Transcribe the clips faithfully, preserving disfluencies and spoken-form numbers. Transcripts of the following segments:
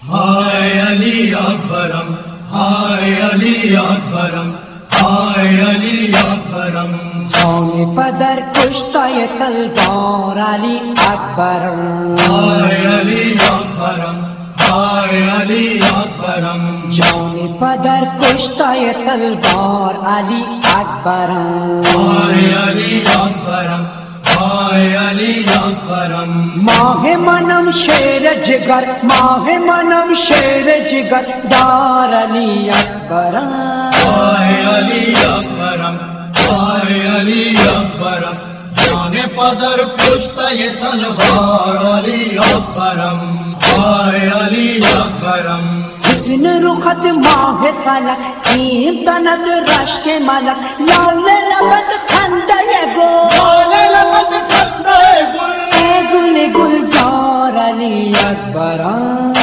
ہائے علی اکبرم، ہائے علی اکبرم، ہائے علی اکبرم، جان پدر کشتہ یہ تلوار علی اکبرم، ہائے علی اکبرم، ہائے علی اکبرم، جان پدر کشتہ یہ تلوار علی اکبرم، ہائے علی اکبرم، ہائے علی اکبرم، ماہ منم شیر جگر، ماہ منم شیر جگر دار علی اکبرم، ہائے علی اکبرم، ہائے علی اکبرم، جان پدر کشتہ یہ تلوار علی اکبرم، ہائے علی اکبرم، حسن رخت ماہ فلک کیم تنت رشک ملک لال لبت خندہ گو لال لبت ٹھنڈا گل، اے گل گلزار علی اکبرم،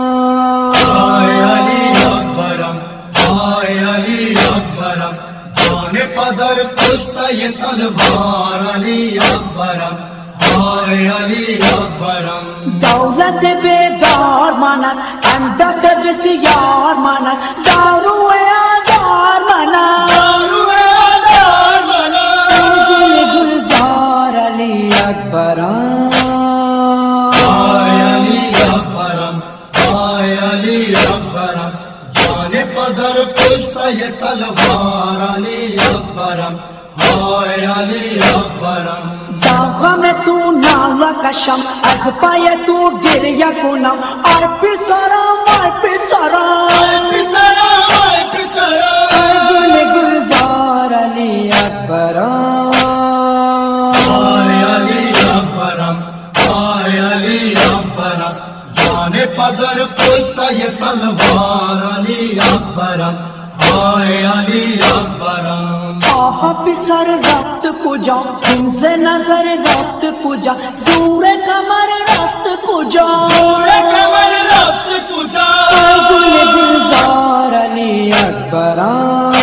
ہائے علی اکبرم، ہائے علی اکبرم، جان پدر کشتہ یہ تلوار علی اکبرم، ہائے علی اکبرم، دولت بیدار ماند اندک بسیار ماند دارو آزار ماند دارو آزار منا، گل گلزار علی اکبرم، ہائے علی اکبرم، ہائے علی اکبرم، جان پدر کشتہ یہ تلوار علی اکبرم، ہائے علی اکبرم، داغ میں تو ناوا کشم از پائے تو گریہ کنم آئے پسرم آئے آئے پسرم پترا، آئے پترا، اے گل گلزار علی اکبرم، ہائے علی اکبرم، ہائے علی اکبرم، جان پدر کشتہ یہ تلوار علی اکبرم، ہائے علی اکبرم، آہ پسر رفت کجا حمز نظر رفت کجا دور کمر رفت کجا دور کمر رفت کجا، اے گل گلزار علی اکبرم،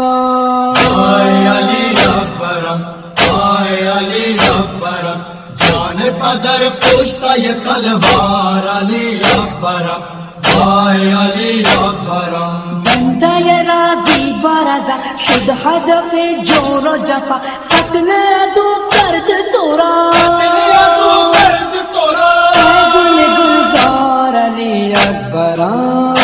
ہائے علی اکبرم، ہائے علی اکبرم، جان پدر کشتہ یہ تلوار علی اکبرم، ہائے علی اکبرم، بندہ راضی برزا شد ہدف جور و جفا قتل ادو کرد تورا قتل عدو کرد تورا، اے گل گلزار علی اکبرم،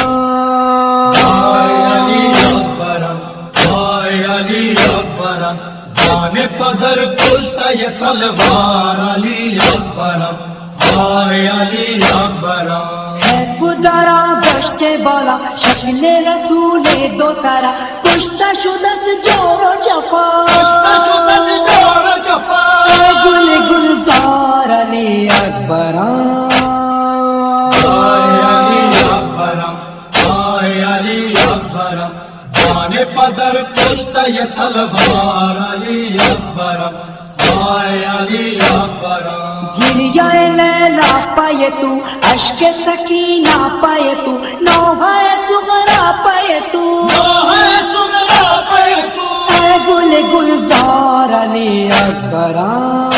ہائے علی اکبرم، ہائے علی اکبرم، جان پدر کشتہ یہ تلوار علی اکبرم، ہائے علی اکبرم، ہے پدرا گشت بالا شکل رسول دو سرا کشتہ شدت جور و جفا کشتہ شدت جور و جفا، اے گل گلزار علی اکبرم، ہائے علی اکبرم، ہائے علی اکبرم، جان پدر کشتہ یہ تلوار علی اکبرم، ہائے علی اکبرم، گریہ لیلا پائے تو اشک سکینہ پائے تو نوحہ صغرا پائے تو نوحہ صغرا پہ تو، اے گل گلزار علی اکبرم،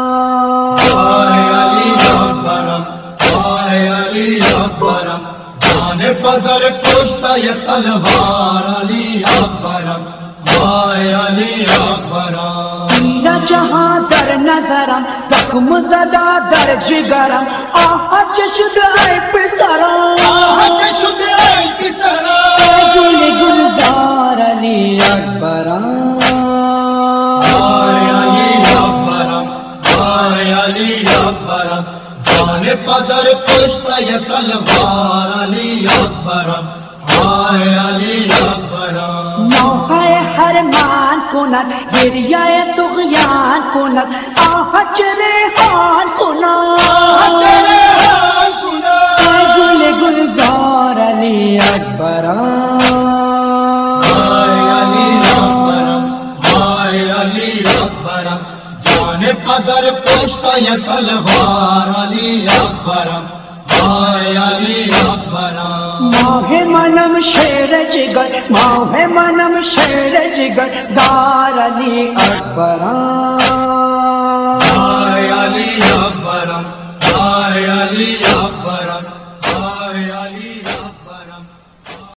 ہائے علی اکبرم، ہائے علی اکبرم، جان پدر کشتہ یہ تلوار علی اکبرم، ہائے علی اکبرم، تیرا جہاں در نظرم زخم زدہ در جگرم آہ چشد اے پسرم آہت شد ای پسرا، اے گل گلزار علی اکبرم، ہائے علی اکبرم، ہائے علی اکبرم، جان پدر کشتہ یہ تلوار علی اکبرم، ہائے علی اکبرم، نوحہ حرمان کند گریہ طغیان کند آہ ریحان آہت کند ریحان کنا، اے گل گلزار علی اکبرم، ہائے علی اکبرم، ہائے علی اکبرم، جان پدر کشتہ یہ تلوار علی اکبرم، ہائے علی اکبرم، ماہ منم شیر جگر ماہ منم شیر جگر دار علی اکبرم، ہائے علی اکبرم، ہائے علی اکبرم، ہائے ہائے علی اکبرم